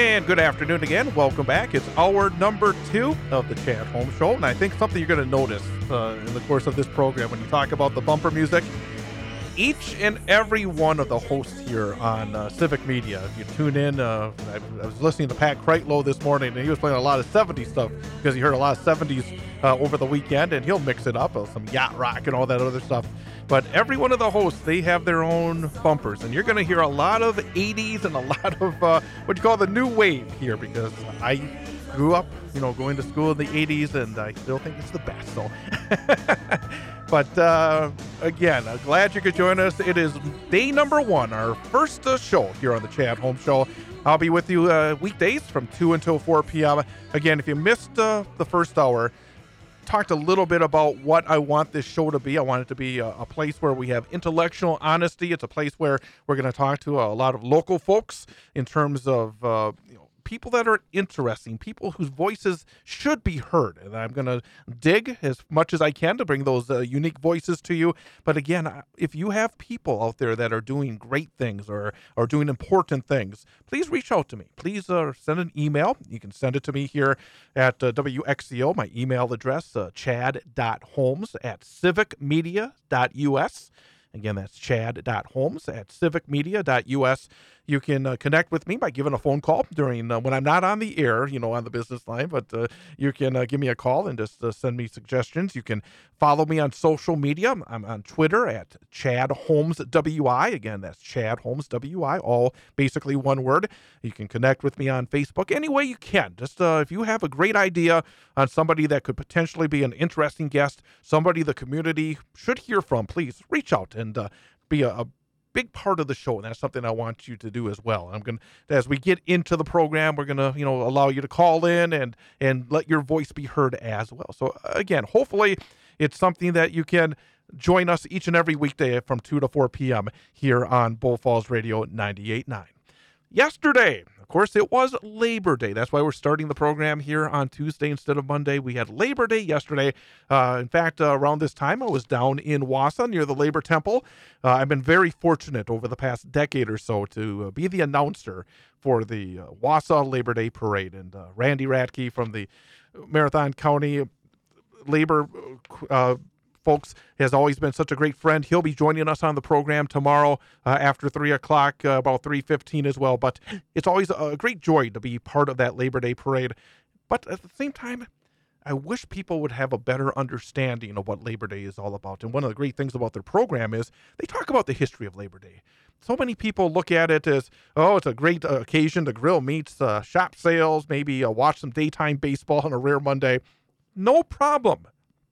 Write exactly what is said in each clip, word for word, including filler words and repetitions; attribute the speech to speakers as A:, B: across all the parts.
A: And good afternoon again. Welcome back. It's hour number two of the Chad Holmes Show. And I think something you're going to notice uh, in the course of this program when you talk about the bumper music, each and every one of the hosts here on uh, Civic Media, if you tune in, uh, I, I was listening to Pat Kreitlow this morning, and he was playing a lot of seventies stuff because he heard a lot of seventies uh, over the weekend, and he'll mix it up, uh, some yacht rock and all that other stuff. But every one of the hosts, they have their own bumpers, and you're going to hear a lot of eighties and a lot of uh, what you call the new wave here, because I grew up, you know, going to school in the eighties, and I still think it's the best. So, but uh, again, I'm glad you could join us. It is day number one, our first uh, show here on the Chad Holmes Show. I'll be with you uh, weekdays from two until four p.m. Again, if you missed uh, the first hour, talked a little bit about what I want this show to be. I want it to be a, a place where we have intellectual honesty. It's a place where we're going to talk to a lot of local folks in terms of uh, you know, people that are interesting, people whose voices should be heard. And I'm going to dig as much as I can to bring those uh, unique voices to you. But again, if you have people out there that are doing great things or are doing important things, please reach out to me. Please uh, send an email. You can send it to me here at uh, W X C O. My email address, uh, chad.holmes at civicmedia.us. Again, that's chad.holmes at civicmedia.us. You can uh, connect with me by giving a phone call during uh, when I'm not on the air, you know, on the business line, but uh, you can uh, give me a call and just uh, send me suggestions. You can follow me on social media. I'm on Twitter at Chad Holmes W I. Again, that's Chad Holmes W I, all basically one word. You can connect with me on Facebook any way you can. Just uh, if you have a great idea on somebody that could potentially be an interesting guest, somebody the community should hear from, please reach out and uh, be a, a big part of the show, and that's something I want you to do as well. I'm going to, as we get into the program, we're going to, you know, allow you to call in and and let your voice be heard as well. So again, hopefully it's something that you can join us each and every weekday from two to four p.m. here on Bull Falls Radio ninety-eight point nine. Yesterday, of course, it was Labor Day. That's why we're starting the program here on Tuesday instead of Monday. We had Labor Day yesterday. Uh, in fact, uh, around this time, I was down in Wausau near the Labor Temple. Uh, I've been very fortunate over the past decade or so to uh, be the announcer for the uh, Wausau Labor Day Parade. And uh, Randy Radke from the Marathon County Labor uh, folks has always been such a great friend. He'll be joining us on the program tomorrow uh, after three o'clock, uh, about three fifteen as well. But it's always a great joy to be part of that Labor Day parade. But at the same time, I wish people would have a better understanding of what Labor Day is all about. And one of the great things about their program is they talk about the history of Labor Day. So many people look at it as, oh, it's a great uh, occasion to grill meats, uh, shop sales, maybe uh, watch some daytime baseball on a rare Monday. No problem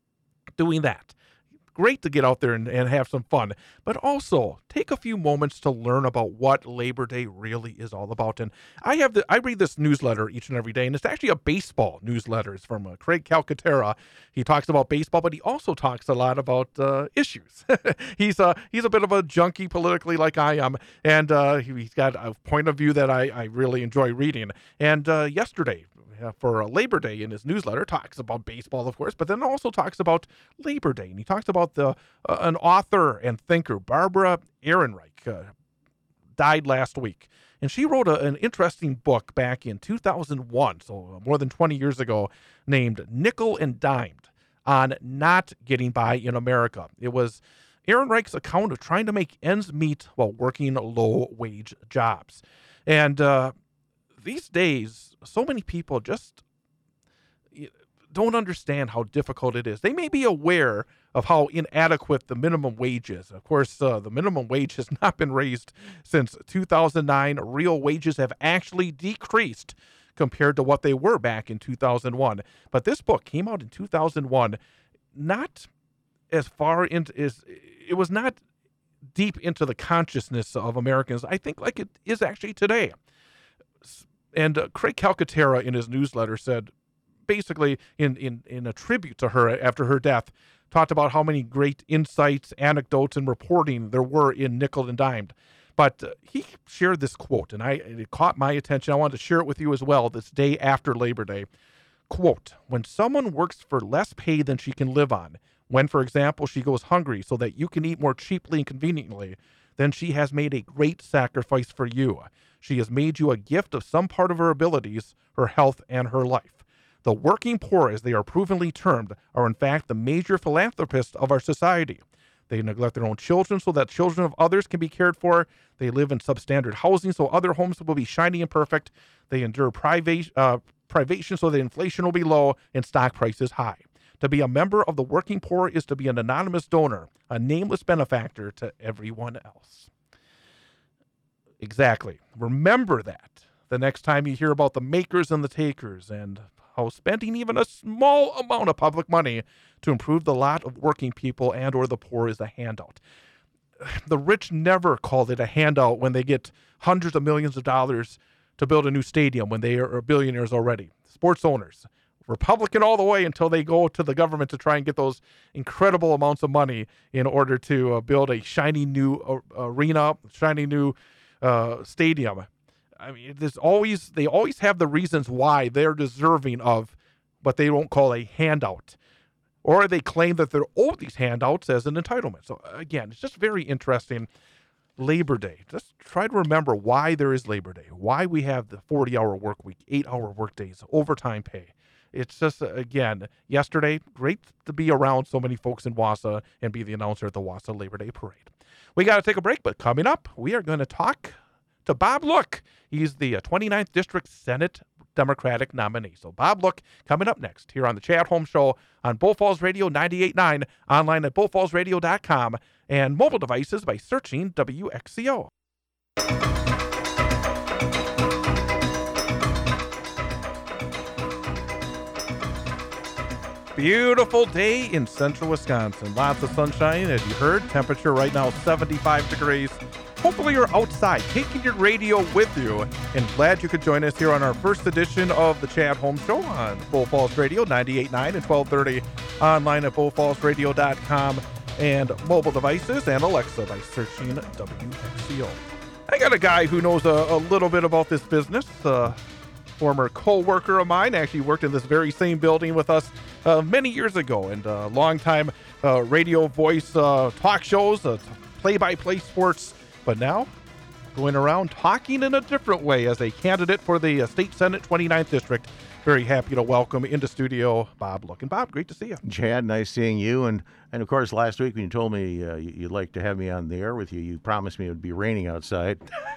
A: doing that. Great to get out there and, and have some fun, but also take a few moments to learn about what Labor Day really is all about. And I have the I read this newsletter each and every day, and it's actually a baseball newsletter. It's from uh, Craig Calcaterra. He talks about baseball, but he also talks a lot about uh, issues. he's a he's a bit of a junkie politically, like I am, and uh, he, he's got a point of view that I, I really enjoy reading. And uh, yesterday, Uh, for uh, Labor Day in his newsletter, talks about baseball, of course, but then also talks about Labor Day. And he talks about the uh, an author and thinker, Barbara Ehrenreich, uh, died last week. And she wrote a, an interesting book back in two thousand one, so more than twenty years ago, named Nickel and Dimed, on not getting by in America. It was Ehrenreich's account of trying to make ends meet while working low-wage jobs. And uh, these days, so many people just don't understand how difficult it is. They may be aware of how inadequate the minimum wage is. Of course, uh, the minimum wage has not been raised since two thousand nine. Real wages have actually decreased compared to what they were back in two thousand one. But this book came out in two thousand one, not as far into, as, it was not deep into the consciousness of Americans, I think, like it is actually today. And uh, Craig Calcaterra in his newsletter said, basically in, in, in a tribute to her after her death, talked about how many great insights, anecdotes, and reporting there were in Nickel and Dimed. But uh, he shared this quote, and I it caught my attention. I wanted to share it with you as well this day after Labor Day. Quote, when someone works for less pay than she can live on, when, for example, she goes hungry so that you can eat more cheaply and conveniently, then she has made a great sacrifice for you. She has made you a gift of some part of her abilities, her health, and her life. The working poor, as they are provenly termed, are in fact the major philanthropists of our society. They neglect their own children so that children of others can be cared for. They live in substandard housing so other homes will be shiny and perfect. They endure priva- uh, privation so that inflation will be low and stock prices high. To be a member of the working poor is to be an anonymous donor, a nameless benefactor to everyone else. Exactly. Remember that the next time you hear about the makers and the takers and how spending even a small amount of public money to improve the lot of working people and or the poor is a handout. The rich never call it a handout when they get hundreds of millions of dollars to build a new stadium when they are billionaires already. Sports owners, Republican all the way until they go to the government to try and get those incredible amounts of money in order to uh, build a shiny new uh, arena, shiny new uh, stadium. I mean, there's always they always have the reasons why they're deserving of what they won't call a handout. Or they claim that they're owed these handouts as an entitlement. So again, it's just very interesting. Labor Day. Just try to remember why there is Labor Day, why we have the forty-hour work week, eight-hour work days, overtime pay. It's just, again, yesterday, great to be around so many folks in Wausau and be the announcer at the Wausau Labor Day Parade. We got to take a break, but coming up, we are going to talk to Bob Look. He's the twenty-ninth District Senate Democratic nominee. So Bob Look coming up next here on the Chad Holmes Show on Bull Falls Radio ninety-eight point nine, online at bull falls radio dot com, and mobile devices by searching W X C O. Beautiful day in central Wisconsin. Lots of sunshine, as you heard. Temperature right now seventy-five degrees. Hopefully you're outside, taking your radio with you, and glad you could join us here on our first edition of the Chad Holmes Show on Bull Falls Radio ninety-eight point nine and twelve thirty, online at bull falls radio dot com, and mobile devices and Alexa by searching W X C O. I got a guy who knows a, a little bit about this business, a former co-worker of mine, actually worked in this very same building with us uh, many years ago, and a uh, long-time uh, radio voice uh, talk shows, uh, play-by-play sports, but now going around talking in a different way as a candidate for the uh, State Senate twenty-ninth District. Very happy to welcome into studio Bob Look. And Bob, great to see you.
B: Chad, nice seeing you. And, and of course, last week when you told me uh, you'd like to have me on the air with you, you promised me it would be raining outside.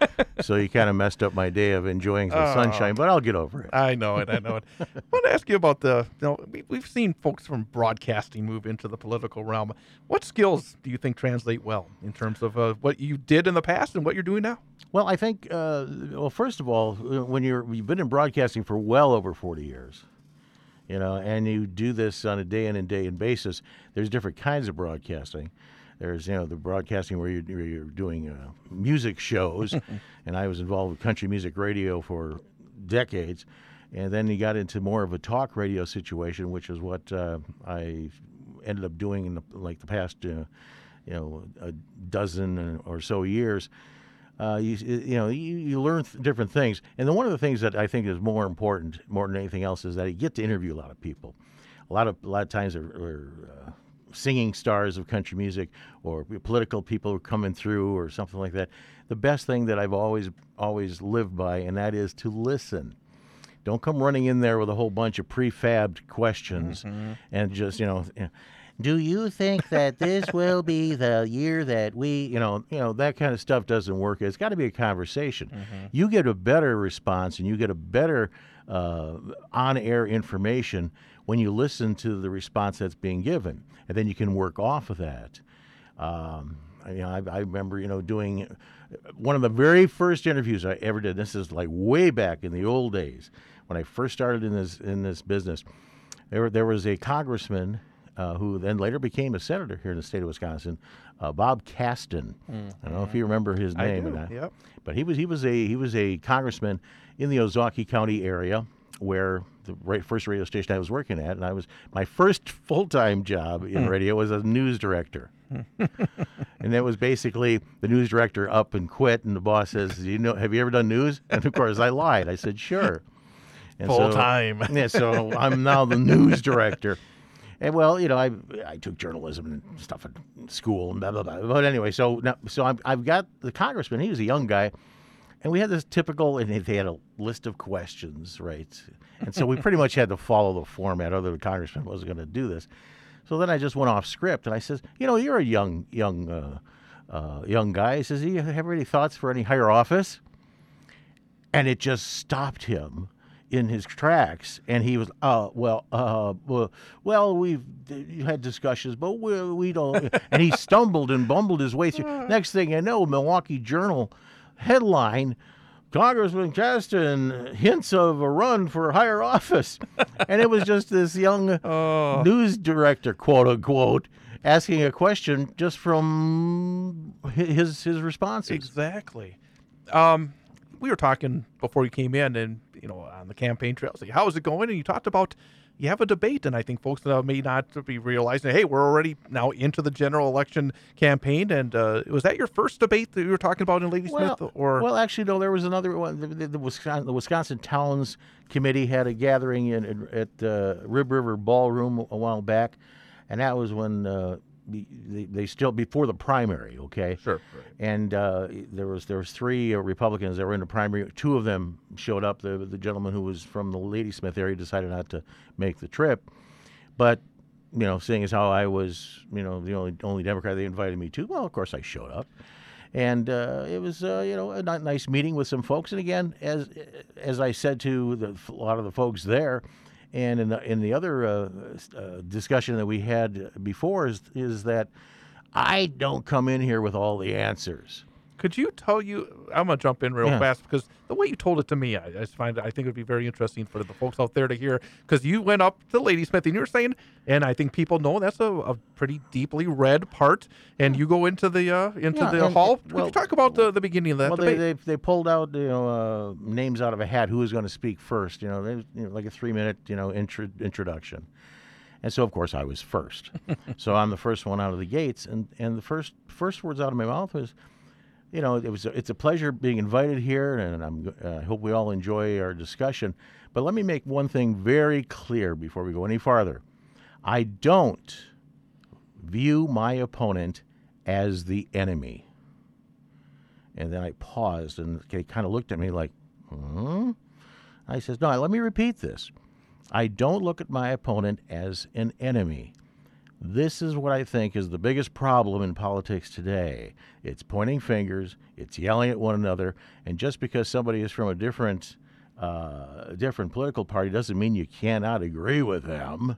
B: So you kind of messed up my day of enjoying the oh, sunshine, but I'll get over it.
A: I know it. I know it. I want to ask you about the, you know, we, we've seen folks from broadcasting move into the political realm. What skills do you think translate well in terms of uh, what you did in the past and what you're doing now?
B: Well, I think, uh, well, first of all, when you're, you've been in broadcasting for well over forty years, you know, and you do this on a day in and day in basis, there's different kinds of broadcasting. There's, you know, the broadcasting where you're, where you're doing uh, music shows, and I was involved with country music radio for decades, and then you got into more of a talk radio situation, which is what uh, I ended up doing in the, like the past, uh, you know, a dozen or so years. Uh, you, you know, you, you learn th- different things. And then one of the things that I think is more important, more than anything else, is that you get to interview a lot of people. A lot of a lot of times they're, they're uh, singing stars of country music or political people who are coming through or something like that. The best thing that I've always always lived by, and that is to listen. Don't come running in there with a whole bunch of prefabbed questions mm-hmm. and just, you know, you know do you think that this will be the year that we, you know, you know, that kind of stuff doesn't work. It's got to be a conversation. Mm-hmm. You get a better response and you get a better uh, on-air information when you listen to the response that's being given, and then you can work off of that. Um, I, you know, I, I remember, you know, doing one of the very first interviews I ever did. This is like way back in the old days when I first started in this in this business. There, there was a congressman. Uh, who then later became a senator here in the state of Wisconsin, uh, Bob Caston. Mm-hmm. I don't know if you remember his name,
A: I do.
B: Or not,
A: yep.
B: but he was he was a he was a congressman in the Ozaukee County area, where the right, first radio station I was working at, and I was my first full time job in mm. radio was as news director, and that was basically the news director up and quit, and the boss says, "You know, have you ever done news?" And of course, I lied. I said, "Sure." And
A: full
B: so,
A: time.
B: Yeah, so I'm now the news director. And well, you know, I I took journalism and stuff at school and blah blah blah. But anyway, so now, so I'm, I've got the congressman. He was a young guy, and we had this typical, and they had a list of questions, right? And so we pretty much had to follow the format. Other the congressman wasn't going to do this. So then I just went off script, and I says, you know, you're a young young uh, uh, young guy. He says, do you have any thoughts for any higher office? And it just stopped him in his tracks, and he was, uh, well, uh, well, well, we've had discussions, but we, we don't. And he stumbled and bumbled his way through. Next thing I know, Milwaukee Journal headline: Congressman Casten hints of a run for higher office. And it was just this young oh. news director, quote unquote, asking a question just from his his responses.
A: Exactly. Um, we were talking before you came in, and you know, on the campaign trail, like, how is it going? And you talked about you have a debate, and I think folks uh, may not be realizing, hey, we're already now into the general election campaign. And uh, was that your first debate that you were talking about in Ladysmith?
B: Well,
A: or
B: well, actually, no. There was another one. The, the, the Wisconsin, the Wisconsin Towns Committee had a gathering in, in at uh, Rib River Ballroom a while back, and that was when uh, they, they still before the primary. Okay,
A: sure. Right.
B: And uh, there was there was three uh, Republicans that were in the primary. Two of them showed up. The the gentleman who was from the Ladysmith area decided not to make the trip, but you know, seeing as how I was, you know, the only only Democrat they invited me to, well, of course I showed up, and uh, it was uh, you know, a nice meeting with some folks. And again, as as I said to the, a lot of the folks there, and in the in the other uh, uh, discussion that we had before, is is that I don't come in here with all the answers.
A: Could you tell you? I'm gonna jump in real
B: yeah.
A: fast because the way you told it to me, I, I just find I think it would be very interesting for the folks out there to hear. Because you went up to Ladysmith and you're saying, and I think people know that's a, a pretty deeply read part. And you go into the uh, into
B: yeah,
A: the
B: and,
A: hall. Could
B: well,
A: you talk about the, the beginning of that
B: well,
A: debate?
B: they, they they pulled out you know uh, names out of a hat. Who was going to speak first? You know, they, you know, like a three minute you know intro, introduction. And so, of course, I was first. So I'm the first one out of the gates, and, and the first first words out of my mouth was, you know, it was a, it's a pleasure being invited here, and I'm I uh, hope we all enjoy our discussion. But let me make one thing very clear before we go any farther. I don't view my opponent as the enemy. And then I paused, and they kind of looked at me like, hmm? I says, no, let me repeat this. I don't look at my opponent as an enemy. This is what I think is the biggest problem in politics today. It's pointing fingers, it's yelling at one another, and just because somebody is from a different, uh, different political party doesn't mean you cannot agree with them.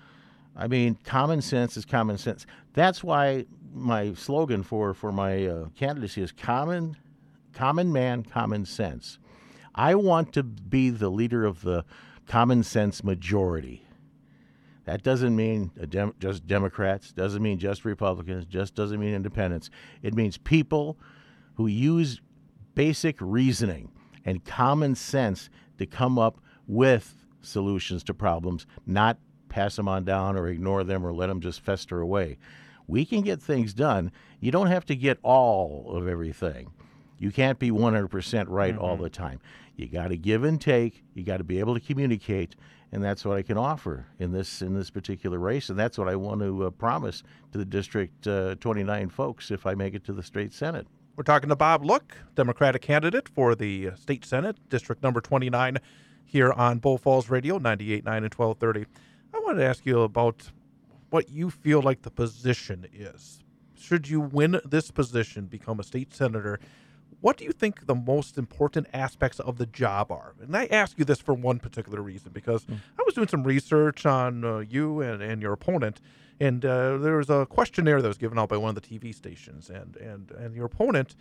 B: I mean, common sense is common sense. That's why my slogan for, for my uh, candidacy is common, common man, common sense. I want to be the leader of the common sense majority. That doesn't mean a dem- just Democrats, doesn't mean just Republicans, just doesn't mean independents. It means people who use basic reasoning and common sense to come up with solutions to problems, not pass them on down or ignore them or let them just fester away. We can get things done. You don't have to get all of everything. You can't be one hundred percent right mm-hmm. all the time. You got to give and take. You got to be able to communicate, and that's what I can offer in this in this particular race, and that's what I want to uh, promise to the District uh, twenty-nine folks if I make it to the state Senate.
A: We're talking to Bob Look, Democratic candidate for the state Senate, District number twenty-nine, here on Bull Falls Radio, ninety-eight point nine and twelve thirty. I wanted to ask you about what you feel like the position is. Should you win this position, become a state senator, what do you think the most important aspects of the job are? And I ask you this for one particular reason, because mm. I was doing some research on uh, you and, and your opponent, and uh, there was a questionnaire that was given out by one of the T V stations, and and, and your opponent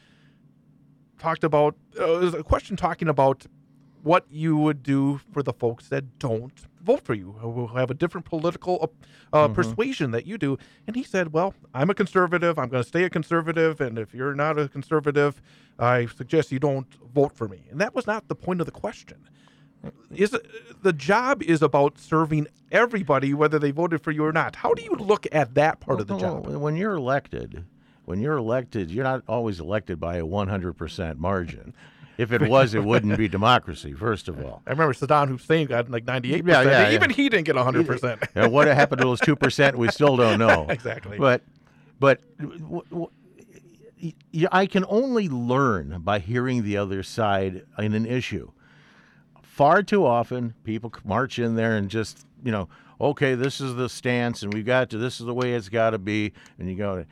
A: talked about, uh, there was a question talking about what you would do for the folks that don't vote for you, who have a different political uh, mm-hmm. persuasion that you do. And he said, well, I'm a conservative. I'm going to stay a conservative. And if you're not a conservative, I suggest you don't vote for me. And that was not the point of the question. Is it, the job is about serving everybody, whether they voted for you or not. How do you look at that part
B: well,
A: of the job?
B: When you're elected, when you're elected, you're not always elected by a one hundred percent margin. If it was, it wouldn't be democracy, first of all.
A: I remember Saddam Hussein got like ninety-eight
B: Yeah,
A: percent.
B: yeah,
A: Even
B: yeah.
A: he didn't get one hundred percent.
B: And what happened to those two percent, we still don't know.
A: Exactly.
B: But, but w- w- y- I can only learn by hearing the other side in an issue. Far too often, people march in there and just, you know, okay, this is the stance, and we've got to, this is the way it's got to be, and you go,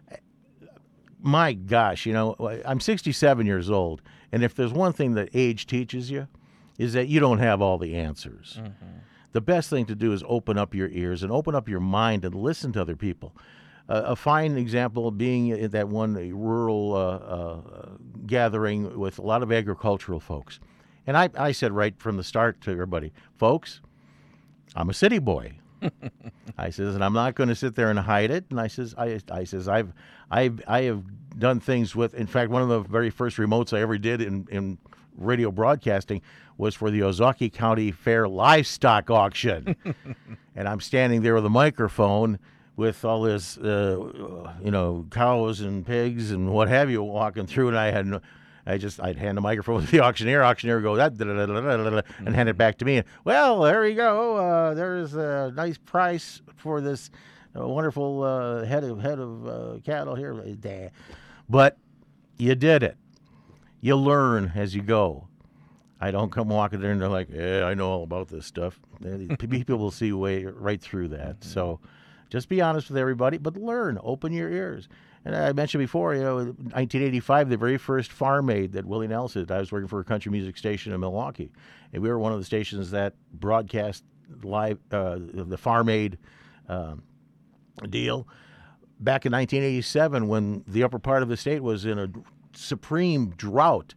B: my gosh, you know, I'm sixty-seven years old, and if there's one thing that age teaches you, is that you don't have all the answers. Mm-hmm. The best thing to do is open up your ears and open up your mind and listen to other people. Uh, a fine example being at that one rural uh, uh, gathering with a lot of agricultural folks. And I, I said right from the start to everybody, folks, I'm a city boy. I says, and I'm not going to sit there and hide it. And I says, I, I says, I've, I've, I have done things with. In fact, one of the very first remotes I ever did in, in radio broadcasting was for the Ozaukee County Fair livestock auction, and I'm standing there with a microphone with all this, uh, you know, cows and pigs and what have you walking through, and I had no. I just, I'd hand the microphone to the auctioneer. Auctioneer would go, that, da, da, da, da, da, da, and hand it back to me. And, well, there you go. Uh, there's a nice price for this uh, wonderful uh, head of head of uh, cattle here. But you did it. You learn as you go. I don't come walking there and they're like, yeah, I know all about this stuff. People will see way right through that. Mm-hmm. So just be honest with everybody, but learn. Open your ears. And I mentioned before, you know, nineteen eighty-five, the very first Farm Aid that Willie Nelson did. I was working for a country music station in Milwaukee, and we were one of the stations that broadcast live uh, the Farm Aid um, deal back in nineteen eighty-seven when the upper part of the state was in a supreme drought.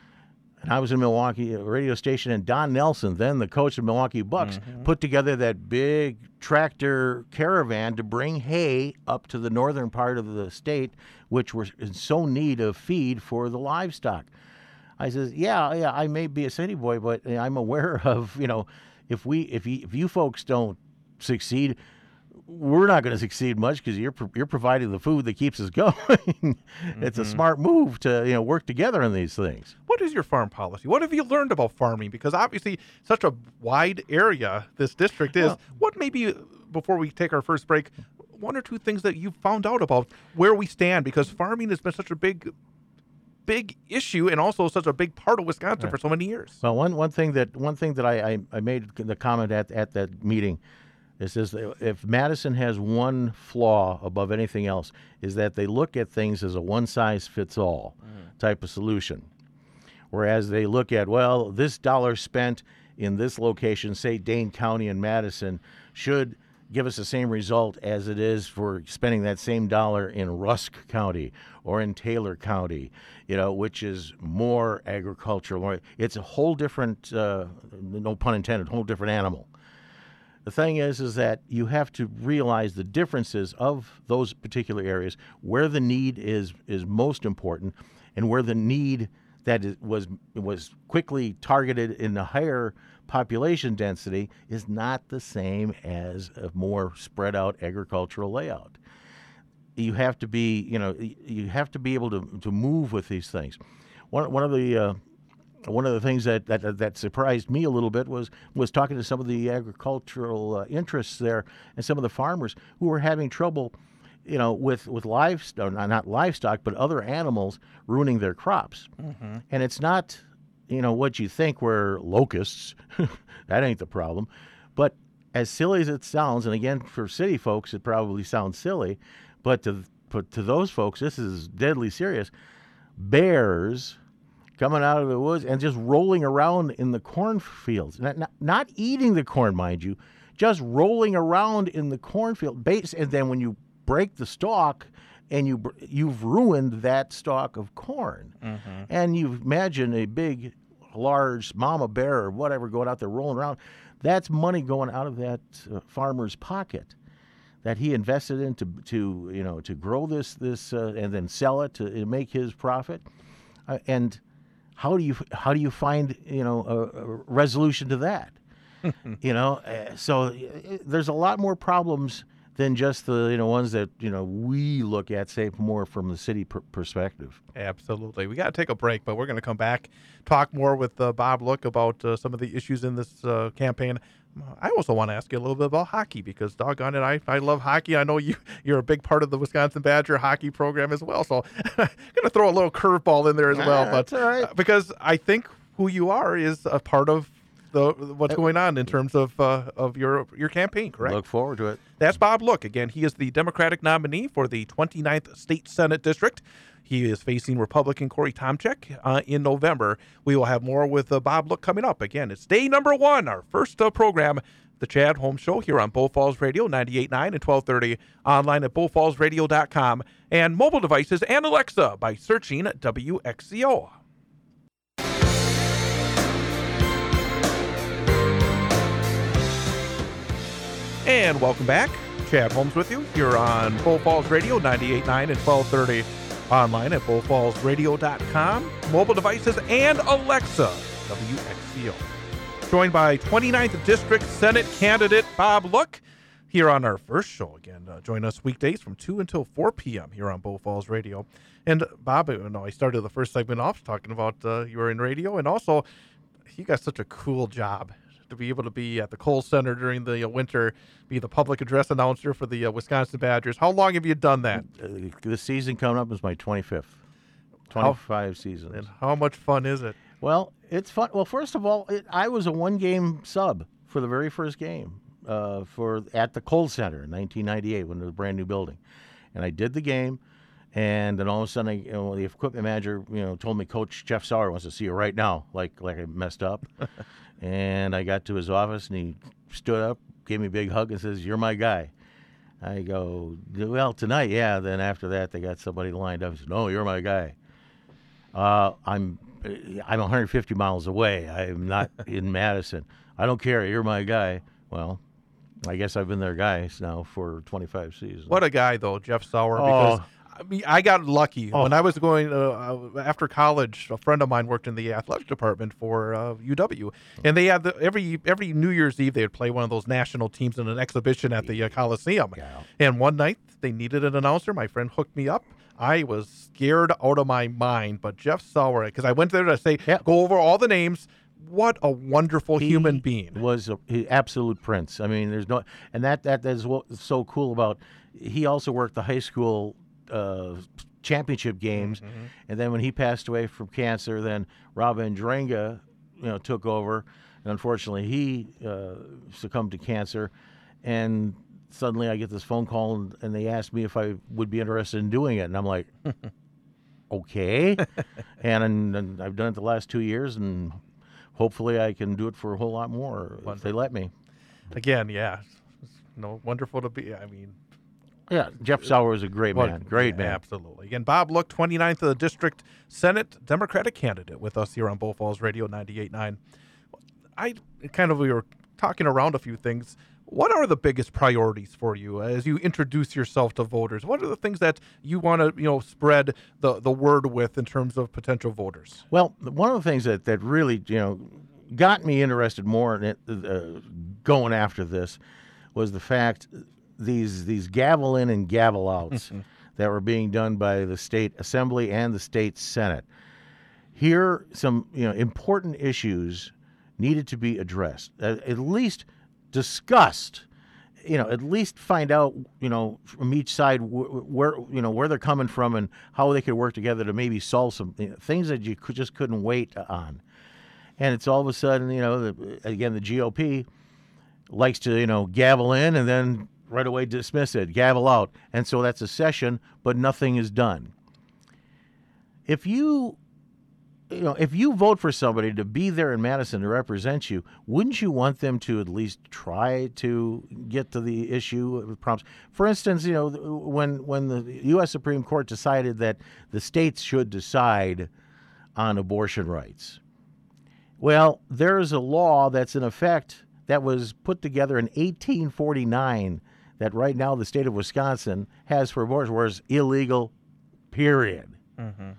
B: And I was in Milwaukee, a radio station, and Don Nelson, then the coach of Milwaukee Bucks, mm-hmm. put together that big tractor caravan to bring hay up to the northern part of the state, which were in so need of feed for the livestock. I says, yeah, yeah, I may be a city boy, but I'm aware of, you know, if we, if you, if you folks don't succeed, we're not going to succeed much because you're you're providing the food that keeps us going. Mm-hmm. It's a smart move to, you know, work together on these things.
A: What is your farm policy? What have you learned about farming? Because obviously, such a wide area this district is. Well, what maybe before we take our first break, one or two things that you found out about where we stand? Because farming has been such a big, big issue and also such a big part of Wisconsin right. for so many years.
B: Well, one one thing that one thing that I I, I made the comment at at that meeting. It says if Madison has one flaw above anything else is that they look at things as a one-size-fits-all mm. type of solution. Whereas they look at, well, this dollar spent in this location, say Dane County and Madison, should give us the same result as it is for spending that same dollar in Rusk County or in Taylor County, you know, which is more agricultural. It's a whole different, uh, no pun intended, whole different animal. The thing is, is that you have to realize the differences of those particular areas, where the need is is most important, and where the need that is, was was quickly targeted in a higher population density is not the same as a more spread out agricultural layout. You have to be, you know, you have to be able to to move with these things. One one of the uh, One of the things that, that that surprised me a little bit was was talking to some of the agricultural uh, interests there and some of the farmers who were having trouble, you know, with with livestock, not livestock, but other animals ruining their crops. Mm-hmm. And it's not, you know, what you think where locusts, that ain't the problem. But as silly as it sounds, and again, for city folks, it probably sounds silly, but to but to those folks, this is deadly serious. Bears coming out of the woods and just rolling around in the cornfields. Not, not, not eating the corn, mind you, just rolling around in the cornfield. Base, and then when you break the stalk, and you, you've ruined that stalk of corn. Mm-hmm. And you imagine a big, large mama bear or whatever going out there rolling around. That's money going out of that uh, farmer's pocket that he invested in to, to you know, to grow this, this uh, and then sell it to make his profit. Uh, and How do you how do you find, you know, a, a resolution to that? you know, uh, so uh, there's a lot more problems than just the you know ones that you know we look at, say, more from the city per- perspective.
A: Absolutely. We got to take a break, but we're going to come back, talk more with uh, Bob Look about uh, some of the issues in this uh, campaign. I also want to ask you a little bit about hockey because, doggone it, I, I love hockey. I know you, you're a big part of the Wisconsin Badger hockey program as well. So I'm going to throw a little curveball in there as
B: Ah,
A: well.
B: that's
A: But
B: all right.
A: uh, because I think who you are is a part of the what's going on in terms of uh, of your your campaign, correct?
B: Look forward to it.
A: That's Bob Look. Again, he is the Democratic nominee for the twenty-ninth State Senate District. He is facing Republican Corey Tomczyk uh, in November. We will have more with uh, Bob Look coming up. Again, it's day number one, our first uh, program, The Chad Holmes Show, here on Bull Falls Radio, ninety-eight point nine and twelve thirty, online at bull falls radio dot com, and mobile devices and Alexa by searching W X C O. And welcome back. Chad Holmes with you here on Bull Falls Radio, ninety-eight point nine and twelve thirty, online at bull falls radio dot com, mobile devices, and Alexa, W X C O. Joined by twenty-ninth District Senate candidate Bob Look here on our first show. Again, uh, join us weekdays from two until four p.m. here on Bull Falls Radio. And Bob, you know, I started the first segment off talking about uh, you were in radio, and also you got such a cool job to be able to be at the Kohl Center during the uh, winter, be the public address announcer for the uh, Wisconsin Badgers. How long have you done that?
B: Uh, the season coming up is my twenty-fifth. twenty-five
A: how,
B: seasons.
A: And how much fun is it?
B: Well, it's fun. Well, first of all, it, I was a one-game sub for the very first game uh, for at the Kohl Center in nineteen ninety-eight when it was a brand new building, and I did the game, and then all of a sudden, I, you know, the equipment manager, you know, told me Coach Jeff Sauer wants to see you right now, like like I messed up, and I got to his office and he stood up, gave me a big hug, and says, "You're my guy." I go, "Well, tonight, yeah." Then after that, they got somebody lined up. He said, "No, you're my guy." Uh, I'm I'm one hundred fifty miles away. I'm not in Madison. I don't care. You're my guy. Well, I guess I've been their guy now for twenty-five seasons.
A: What a guy, though, Jeff Sauer.
B: Oh.
A: Because I mean, I got lucky
B: Oh.
A: when I was going uh, after college. A friend of mine worked in the athletics department for uh, U W, and they had the, every every New Year's Eve they would play one of those national teams in an exhibition at the uh, Coliseum.
B: Yeah.
A: And one night they needed an announcer. My friend hooked me up. I was scared out of my mind, but Jeff Sauer, because I went there to say,
B: Yeah.
A: go over all the names. What a wonderful
B: He
A: human being.
B: was a he, absolute prince. I mean, there's no, and that that is what's so cool about. He also worked the high school uh, championship games,
A: Mm-hmm.
B: and then when he passed away from cancer, then Rob Andrenga, you know, took over, and unfortunately he uh, succumbed to cancer, and suddenly I get this phone call, and, and they asked me if I would be interested in doing it, and I'm like, okay, and, and I've done it the last two years, and hopefully I can do it for a whole lot more if they let me.
A: Again, yeah. No, wonderful to be. I mean,
B: Yeah, Jeff Sauer is a great
A: Well,
B: man. Great
A: yeah,
B: man.
A: Absolutely. Again, Bob Look, twenty-ninth of the District Senate Democratic candidate with us here on Bull Falls Radio ninety-eight point nine. I kind of, we were talking around a few things. What are the biggest priorities for you as you introduce yourself to voters? What are the things that you want to, you know, spread the, the word with in terms of potential voters?
B: Well, one of the things that, that really, you know, got me interested more in it, uh, going after this was the fact these these gavel in and gavel outs that were being done by the state assembly and the state senate. Here, some you know important issues needed to be addressed, at, at least discussed. You know, at least find out you know from each side wh- where you know where they're coming from and how they could work together to maybe solve some you know, things that you could, just couldn't wait on. And it's all of a sudden, you know, the, again, the G O P likes to, you know, gavel in and then right away dismiss it, gavel out. And so that's a session, but nothing is done. If you, you know, if you vote for somebody to be there in Madison to represent you, wouldn't you want them to at least try to get to the issue with prompts? For instance, you know, when when the U S Supreme Court decided that the states should decide on abortion rights. Well, there is a law that's in effect that was put together in eighteen forty-nine that right now the state of Wisconsin has for abortion, where it's illegal, period.
A: Mm-hmm.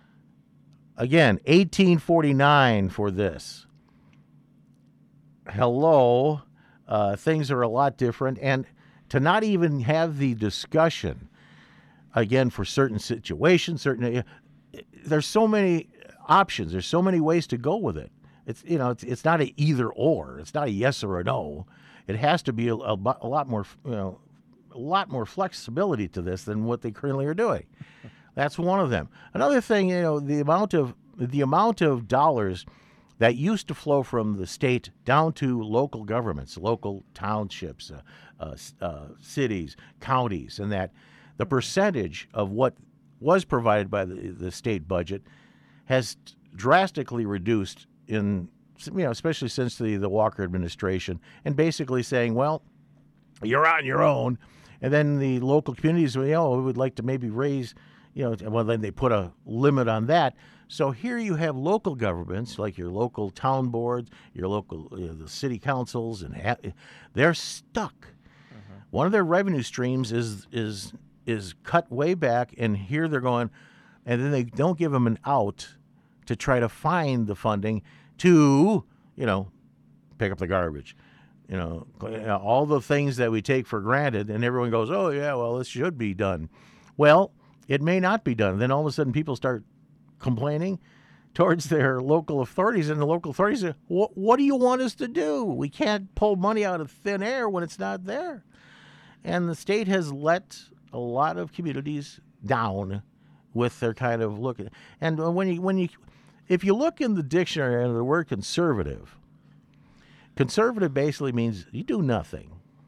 B: Again, eighteen forty-nine for this. Hello, uh, things are a lot different. And to not even have the discussion, again, for certain situations, certain, there's so many options. There's so many ways to go with it. It's, you know, it's, it's not a either or. It's not a yes or a no. It has to be a, a, a lot more, you know, a lot more flexibility to this than what they currently are doing. That's one of them. Another thing, you know, the amount of the amount of dollars that used to flow from the state down to local governments, local townships, uh, uh, uh, cities, counties, and that the percentage of what was provided by the, the state budget has drastically reduced in, you know, especially since the, the Walker administration, and basically saying, well, you're on your own. And then the local communities, you know, would like to maybe raise, you know, well, then they put a limit on that. So here you have local governments, like your local town boards, your local you know, the city councils, and ha- they're stuck. Mm-hmm. One of their revenue streams is is is cut way back, and here they're going, and then they don't give them an out to try to find the funding to, you know, pick up the garbage. You know, all the things that we take for granted, and everyone goes, oh, yeah, well, this should be done. Well, it may not be done. Then all of a sudden people start complaining towards their local authorities, and the local authorities say, what, what do you want us to do? We can't pull money out of thin air when it's not there. And the state has let a lot of communities down with their kind of look. And when you, when you, if you look in the dictionary under the word conservative, conservative basically means you do nothing.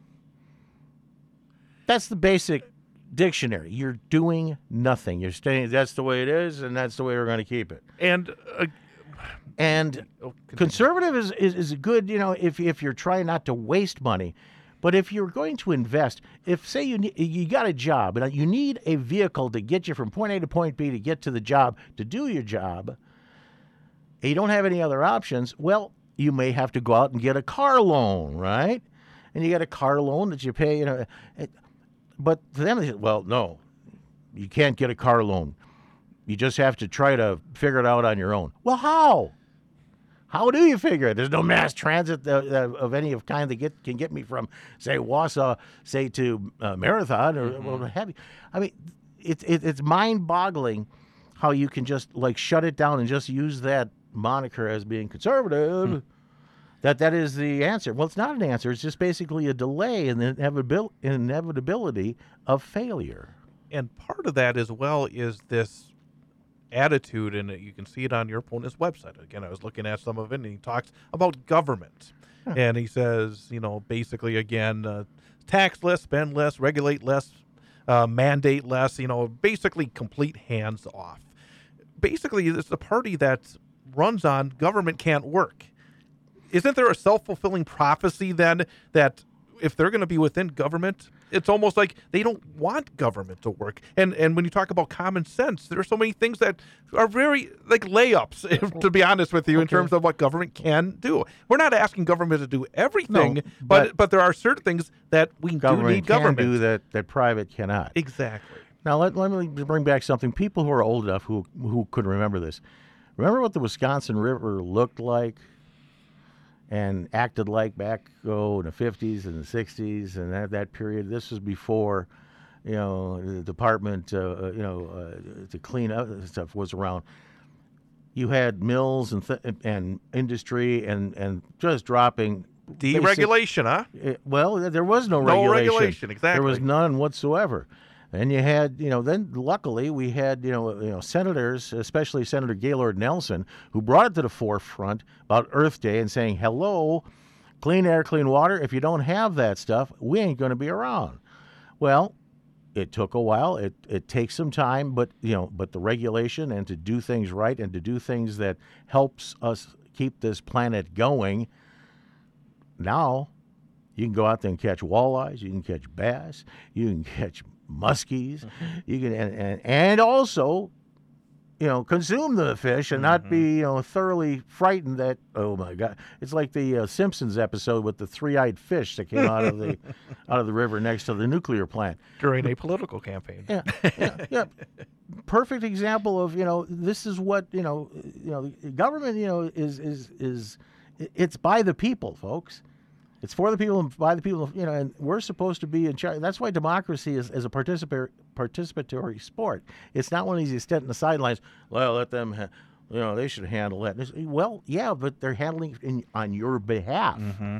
B: That's the basic dictionary. You're doing nothing. You're staying. That's the way it is, and that's the way we're going to keep it.
A: And uh,
B: and
A: oh,
B: conservative is, is is good. You know, if if you're trying not to waste money, but if you're going to invest, if say you need, you got a job and you need a vehicle to get you from point A to point B to get to the job to do your job, and you don't have any other options, well, you may have to go out and get a car loan, right? And you get a car loan that you pay, you know. It, but to them, they say, well, no, you can't get a car loan. You just have to try to figure it out on your own. Well, how? How do you figure it? There's no mass transit that, that, of any of kind that get, can get me from, say, Wausau, say, to uh, Marathon or
A: mm-hmm.
B: what have you. I mean, it, it, it's mind-boggling how you can just, like, shut it down and just use that moniker as being conservative, hmm. that that is the answer. Well, it's not an answer. It's just basically a delay in the inevitabil- inevitability of failure.
A: And part of that as well is this attitude, and you can see it on your opponent's website. Again, I was looking at some of it, and he talks about government. Huh. And he says, you know, basically, again, uh, tax less, spend less, regulate less, uh, mandate less, you know, basically complete hands off. Basically, it's a party that's runs on government can't work. Isn't there a self-fulfilling prophecy then that if they're going to be within government, it's almost like they don't want government to work? And and when you talk about common sense, there are so many things that are very like layups, if, to be honest with you, okay. in terms of what government can do. We're not asking government to do everything, no, but, but but there are certain things that we do need government
B: can do that that private cannot.
A: Exactly.
B: Now let let me bring back something. People who are old enough who who could remember this. Remember what the Wisconsin River looked like and acted like back oh, in the fifties and the sixties and that, that period? This was before, you know, the department, uh, you know, uh, to clean up stuff was around. You had mills and th- and industry and, and just dropping.
A: Deregulation, huh?
B: It, well, there was no,
A: no
B: regulation.
A: No regulation, exactly.
B: There was none whatsoever. And you had, you know, then luckily we had, you know, you know, senators, especially Senator Gaylord Nelson, who brought it to the forefront about Earth Day and saying, hello, clean air, clean water. If you don't have that stuff, we ain't going to be around. Well, it took a while. It it takes some time, but, you know, but the regulation and to do things right and to do things that helps us keep this planet going. Now you can go out there and catch walleyes. You can catch bass. You can catch muskies, mm-hmm. you can and, and and also, you know, consume the fish and mm-hmm. not be, you know, thoroughly frightened that, oh my God, it's like the uh, Simpsons episode with the three-eyed fish that came out of the out of the river next to the nuclear plant
A: during a political campaign.
B: Yeah, yeah, yeah. Perfect example of, you know, this is what, you know, you know, government, you know, is is is it's by the people, folks. It's for the people and by the people, you know, and we're supposed to be in charge. That's why democracy is, is a participa- participatory sport. It's not one of these you sit in the sidelines, well, let them, ha- you know, they should handle that. It's, well, yeah, but they're handling it in, on your behalf.
A: Mm-hmm.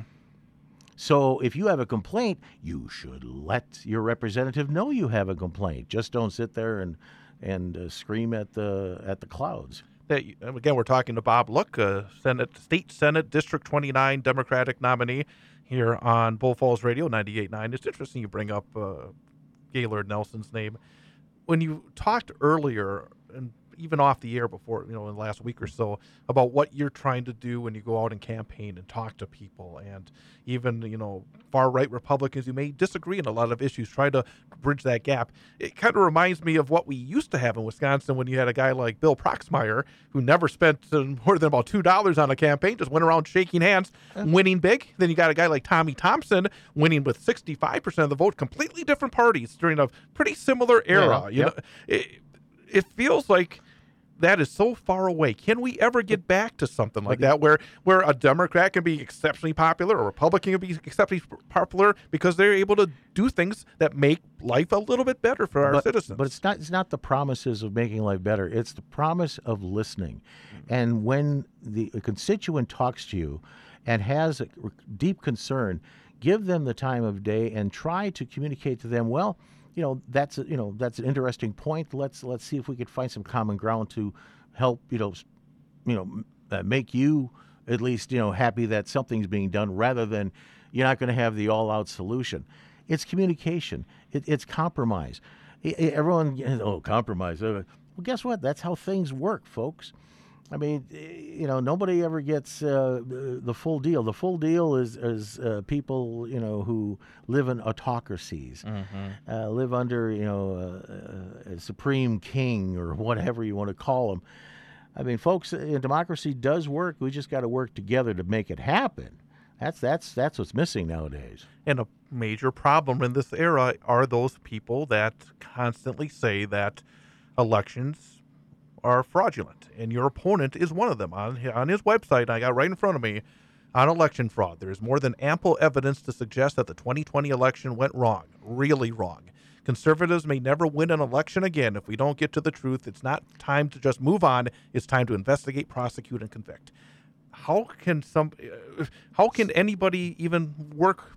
B: So if you have a complaint, you should let your representative know you have a complaint. Just don't sit there and and uh, scream at the at the clouds.
A: That, again, we're talking to Bob Look, uh, Senate, State Senate District twenty-nine Democratic nominee here on Bull Falls Radio ninety-eight point nine. It's interesting you bring up uh, Gaylord Nelson's name. When you talked earlier, and even off the air before, you know, in the last week or so, about what you're trying to do when you go out and campaign and talk to people, and even, you know, far-right Republicans who may disagree on a lot of issues, try to bridge that gap. It kind of reminds me of what we used to have in Wisconsin when you had a guy like Bill Proxmire, who never spent uh, more than about two dollars on a campaign, just went around shaking hands, winning big. Then you got a guy like Tommy Thompson winning with sixty-five percent of the vote, completely different parties during a pretty similar era.
B: Yeah,
A: you
B: yep.
A: know, it, it feels like that is so far away. Can we ever get back to something like that where, where a Democrat can be exceptionally popular, or a Republican can be exceptionally popular because they're able to do things that make life a little bit better for our
B: but,
A: citizens?
B: But it's not it's not the promises of making life better. It's the promise of listening. Mm-hmm. And when the a constituent talks to you and has a deep concern, give them the time of day and try to communicate to them, well, you know, that's a, you know that's an interesting point. Let's let's see if we could find some common ground to help you know, you know, uh, make you at least you know happy that something's being done, rather than you're not going to have the all-out solution. It's communication. It, it's compromise. I, I, everyone, oh, compromise. Uh, well, guess what? That's how things work, folks. I mean, you know, nobody ever gets uh, the full deal. The full deal is, is uh, people, you know, who live in autocracies, mm-hmm. uh, live under, you know, uh, a supreme king or whatever you want to call them. I mean, folks, uh, democracy does work. We just got to work together to make it happen. That's that's that's what's missing nowadays.
A: And a major problem in this era are those people that constantly say that elections are fraudulent, and your opponent is one of them. On on his website, I got right in front of me, on election fraud, there is more than ample evidence to suggest that the twenty twenty election went wrong, really wrong. Conservatives may never win an election again if we don't get to the truth. It's not time to just move on. It's time to investigate, prosecute, and convict. How can some? Uh, how can anybody even work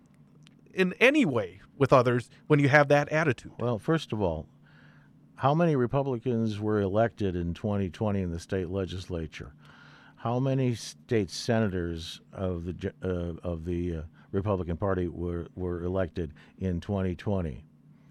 A: in any way with others when you have that attitude?
B: Well, first of all, how many Republicans were elected in twenty twenty in the state legislature? How many state senators of the uh, of the uh, Republican Party were were elected in twenty twenty?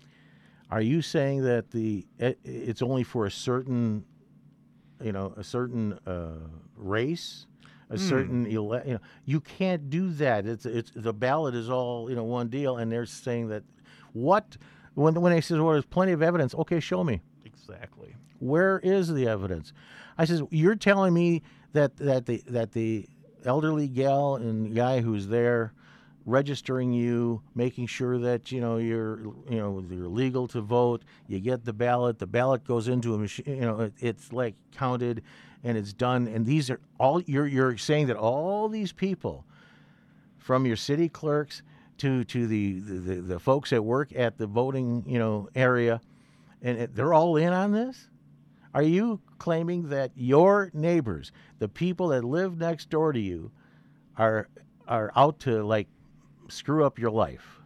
B: Are you saying that the it, it's only for a certain, you know, a certain uh, race, a mm. certain ele- you know, you can't do that. It's it's the ballot is all you know one deal, and they're saying that what. When when they says, well, there's plenty of evidence, okay, show me.
A: Exactly.
B: Where is the evidence? I says, you're telling me that, that the that the elderly gal and guy who's there registering you, making sure that you know you're you know you're legal to vote, you get the ballot, the ballot goes into a machine, you know, it, it's like counted and it's done, and these are all you're you're saying that all these people from your city clerks to to the, the, the folks that work at the voting, you know, area, and it, they're all in on this? Are you claiming that your neighbors, the people that live next door to you, are are out to, like, screw up your life?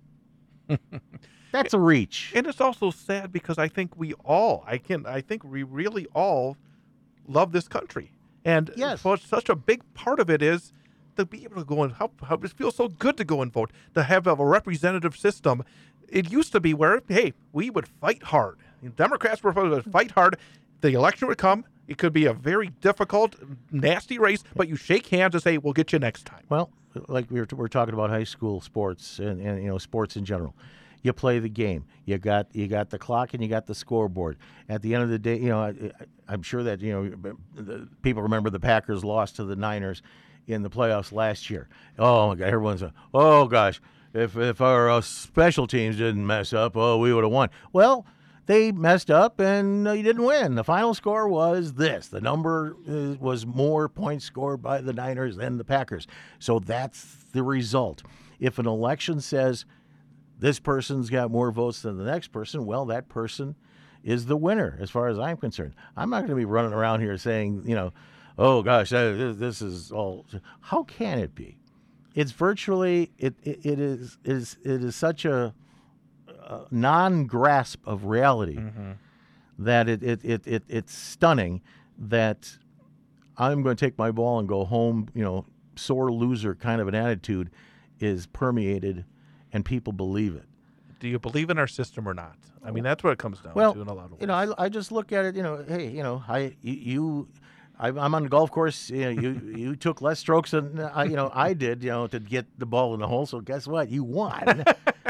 B: That's a reach.
A: And it's also sad because I think we all, I can, I think we really all love this country. And
B: yes.
A: for such a big part of it is to be able to go and help, help. It feels so good to go and vote, to have a representative system. It used to be where, hey, we would fight hard. Democrats were supposed to fight hard. The election would come. It could be a very difficult, nasty race, but you shake hands and say, we'll get you next time.
B: Well, like we were, we're talking about high school sports and, and you know sports in general. You play the game. You got you got the clock and you got the scoreboard. At the end of the day, you know, I, I'm sure that you know the, people remember the Packers lost to the Niners in the playoffs last year. Oh my God, everyone's like, oh gosh, if if our uh, special teams didn't mess up, oh, we would have won. Well, they messed up and uh, you didn't win. The final score was this. The number uh, was more points scored by the Niners than the Packers. So that's the result. If an election says this person's got more votes than the next person, well, that person is the winner as far as I'm concerned. I'm not going to be running around here saying, you know, oh, gosh, this is all. How can it be? It's virtually, it, it, it, is, it, is, it is such a, a non-grasp of reality mm-hmm. that it, it, it, it it's stunning that I'm going to take my ball and go home, you know, sore loser kind of an attitude is permeated and people believe it.
A: Do you believe in our system or not? I mean, that's what it comes down
B: well,
A: to in a lot of ways.
B: You know, I, I just look at it, you know, hey, you know, I, you, you I, I'm on the golf course, you know, you, you took less strokes than, I, you know, I did, you know, to get the ball in the hole, so guess what? You won.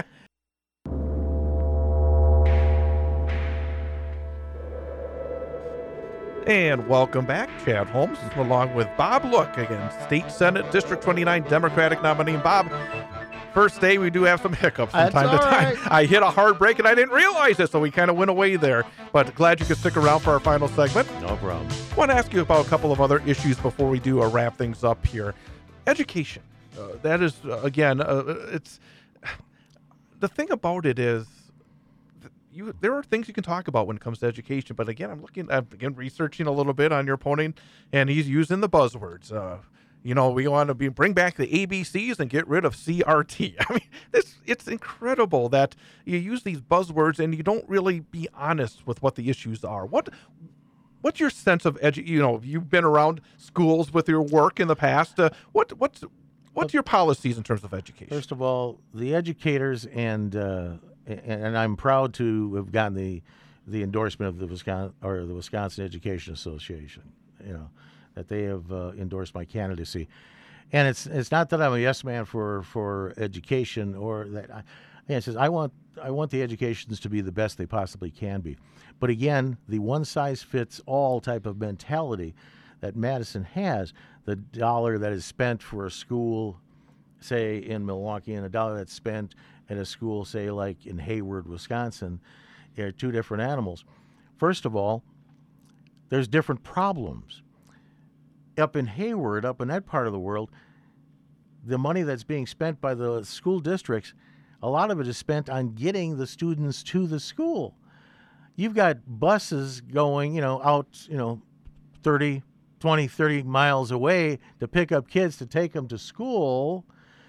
A: And welcome back. Chad Holmes along with Bob Look, again, State Senate District twenty-nine Democratic nominee. Bob, first day we do have some hiccups from
B: That's
A: time to time.
B: Right.
A: I hit a hard break and I didn't realize it, so we kind of went away there. But glad you could stick around for our final segment.
B: No problem.
A: I want to ask you about a couple of other issues before we do uh, wrap things up here. Education. Uh, that is, uh, again, uh, it's the thing about it is, You, there are things you can talk about when it comes to education, but again, I'm looking, I'm again researching a little bit on your opponent, and he's using the buzzwords. Uh, you know, we want to be bring back the A B Cs and get rid of C R T. I mean, this it's incredible that you use these buzzwords and you don't really be honest with what the issues are. What what's your sense of edu? You know, you've been around schools with your work in the past. Uh, what what's what's your policies in terms of education?
B: First of all, the educators and. Uh, And I'm proud to have gotten the the endorsement of the Wisconsin or the Wisconsin Education Association. You know, that they have uh, endorsed my candidacy, and it's it's not that I'm a yes man for for education or that. I, it says I want I want the educations to be the best they possibly can be, but again, the one size fits all type of mentality that Madison has, the dollar that is spent for a school, say in Milwaukee, and a dollar that's spent at a school, say, like in Hayward, Wisconsin, are two different animals. First of all, there's different problems. Up in Hayward, up in that part of the world, the money that's being spent by the school districts, a lot of it is spent on getting the students to the school. You've got buses going, you know, out, you know, thirty, twenty, thirty miles away to pick up kids to take them to school.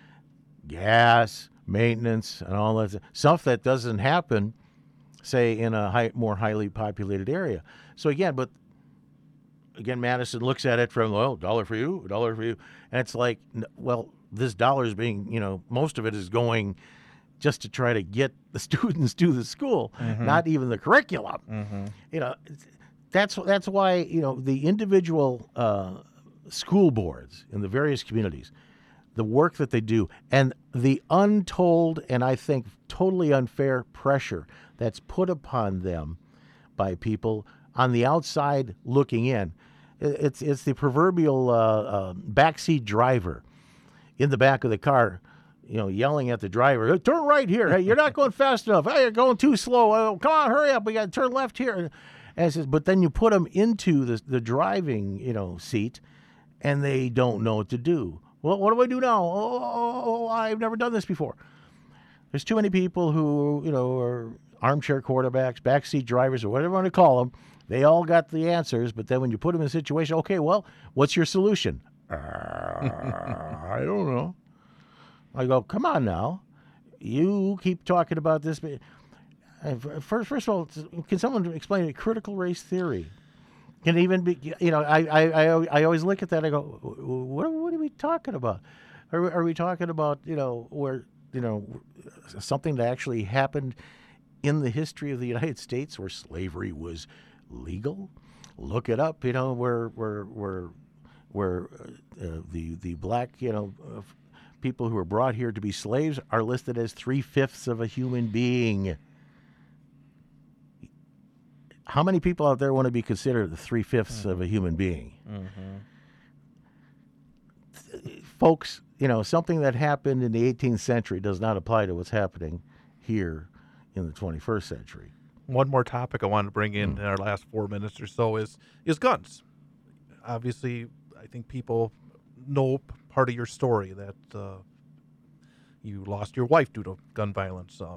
B: Gas, maintenance, and all that stuff that doesn't happen, say, in a high, more highly populated area. So again, but again, Madison looks at it from, well, dollar for you, a dollar for you, and it's like, well, this dollar is being, you know, most of it is going just to try to get the students to the school, mm-hmm. not even the curriculum. Mm-hmm. You know, that's that's why, you know, the individual uh, school boards in the various communities, the work that they do, and the untold and I think totally unfair pressure that's put upon them by people on the outside looking in. It's it's the proverbial uh, uh, backseat driver in the back of the car, you know, yelling at the driver, hey, turn right here. Hey, you're not going fast enough. Hey, you're going too slow. Oh, come on, hurry up. We got to turn left here. And it says, but then you put them into the, the driving, you know, seat, and they don't know what to do. Well, what do I do now? Oh, oh, oh, I've never done this before. There's too many people who, you know, are armchair quarterbacks, backseat drivers, or whatever you want to call them. They all got the answers, but then when you put them in a situation, okay, well, what's your solution? Uh, I don't know. I go, come on now. You keep talking about this. First, first of all, can someone explain it? Critical race theory? Can it even be, you know, I, I, I, I always look at that. I go, what, what are we talking about? Are, we- are we talking about, you know, where, you know, something that actually happened in the history of the United States where slavery was legal? Look it up, you know, where, where, where, where uh, the, the black, you know, uh, people who were brought here to be slaves are listed as three-fifths of a human being. How many people out there want to be considered the three-fifths mm-hmm. of a human being? Mm-hmm. Folks, you know, something that happened in the eighteenth century does not apply to what's happening here in the twenty-first century.
A: One more topic I wanted to bring in mm. in our last four minutes or so is is guns. Obviously, I think people know part of your story that uh, you lost your wife due to gun violence. Um,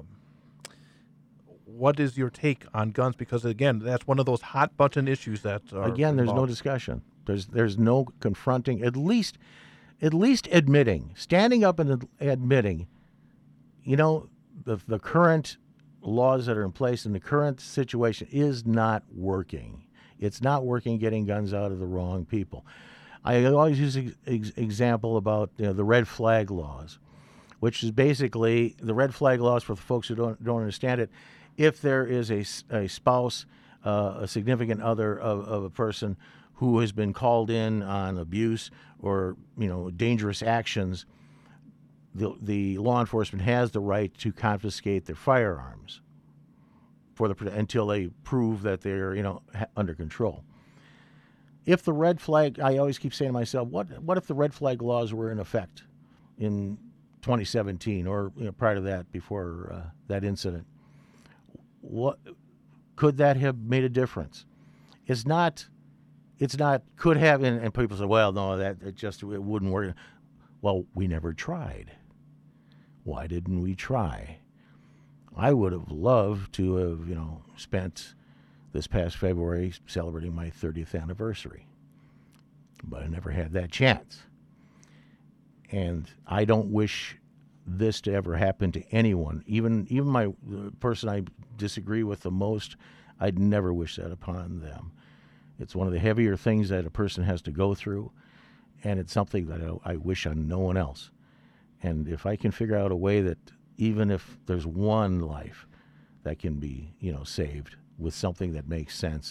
A: what is your take on guns? Because again, that's one of those hot button issues that are
B: again. There's
A: involved.
B: no discussion. There's there's no confronting. At least, at least admitting, standing up and ad- admitting, you know, the the current laws that are in place in the current situation is not working. It's not working getting guns out of the wrong people. I always use an ex- example about you know, the red flag laws, which is basically the red flag laws for the folks who don't don't understand it. If there is a, a spouse, uh, a significant other of, of a person who has been called in on abuse or you know dangerous actions, the the law enforcement has the right to confiscate their firearms for the until they prove that they're you know ha- under control. If the red flag, I always keep saying to myself, what what if the red flag laws were in effect in twenty seventeen or you know, prior to that, before uh, that incident? What could that have made a difference? It's not. It's not. Could have, and, and people say, "Well, no, that it just it wouldn't work." Well, we never tried. Why didn't we try? I would have loved to have, you know, spent this past February celebrating my thirtieth anniversary, but I never had that chance. And I don't wish this to ever happen to anyone, even even my the person I disagree with the most. I'd never wish that upon them. It's one of the heavier things that a person has to go through, and it's something that I, I wish on no one else. And if I can figure out a way that even if there's one life that can be, you know, saved with something that makes sense,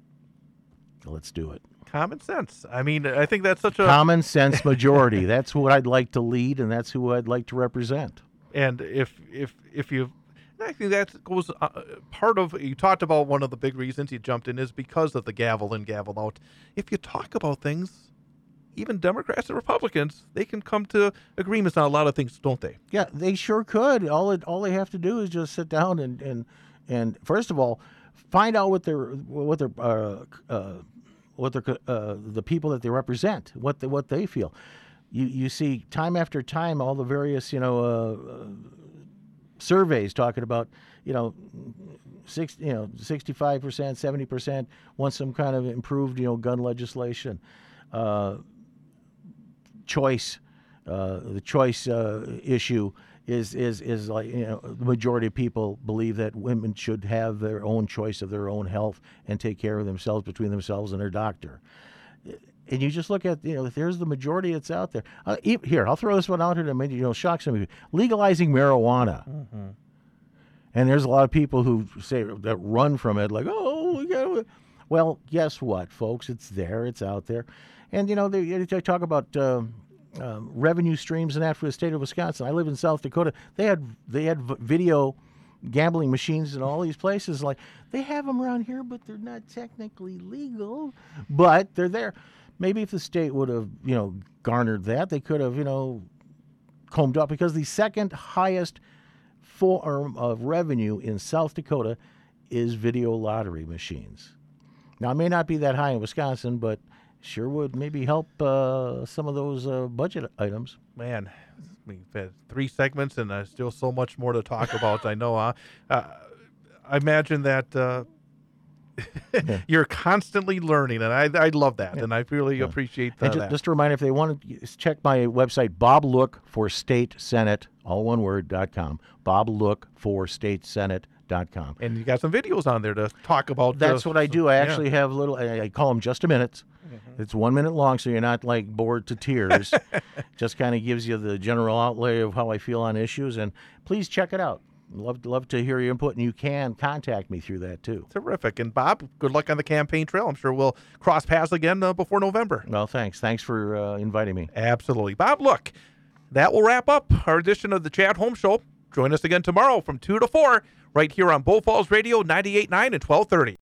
B: let's do it.
A: Common sense. I mean, I think that's such a
B: common sense majority. That's what I'd like to lead, and that's who I'd like to represent.
A: And if if if you, I think that goes uh, part of. You talked about one of the big reasons you jumped in is because of the gavel in, gavel out. If you talk about things, even Democrats and Republicans, they can come to agreements on a lot of things, don't they?
B: Yeah, they sure could. All it, all they have to do is just sit down and and and first of all, find out what their what their uh, uh, what their uh, the people that they represent, what they, what they feel. You you see time after time all the various you know uh, surveys talking about you know six you know sixty-five percent, seventy percent want some kind of improved you know gun legislation. Uh, choice, uh, the choice uh, issue is is is like you know the majority of people believe that women should have their own choice of their own health and take care of themselves between themselves and their doctor. And you just look at you know there's the majority that's out there. Uh, here, I'll throw this one out here to maybe you know shock some of you. Legalizing marijuana. Mm-hmm. And there's a lot of people who say that run from it like, oh, we got. Well, guess what, folks? It's there. It's out there. And, you know, they, they talk about uh, uh, revenue streams and that for the state of Wisconsin. I live in South Dakota. They had they had video gambling machines in all these places. Like, they have them around here, but they're not technically legal. But they're there. Maybe if the state would have, you know, garnered that, they could have, you know, combed up. Because the second highest form of revenue in South Dakota is video lottery machines. Now, it may not be that high in Wisconsin, but sure would maybe help uh, some of those uh, budget items.
A: Man, we've had three segments and there's still so much more to talk about. I know. Uh, uh, I imagine that uh, yeah. You're constantly learning, and I I love that, yeah. and I really yeah. appreciate uh,
B: and just,
A: that.
B: Just a reminder, if they want to check my website, Bob Look for State Senate, all one word, dot com. Bob Look for State Senate. Dot com.
A: And you got some videos on there to talk about.
B: That's
A: the,
B: what I do. I
A: yeah.
B: actually have little. I, I call them just a minute. Mm-hmm. It's one minute long, so you're not like bored to tears. Just kind of gives you the general outlay of how I feel on issues. And please check it out. Love love to hear your input, and you can contact me through that too.
A: Terrific. And Bob, good luck on the campaign trail. I'm sure we'll cross paths again uh, before November.
B: Well, thanks. Thanks for uh, inviting me.
A: Absolutely, Bob. Look, that will wrap up our edition of the Chad Holmes Show. Join us again tomorrow from two to four. Right here on Bull Falls Radio, ninety-eight point nine and twelve thirty.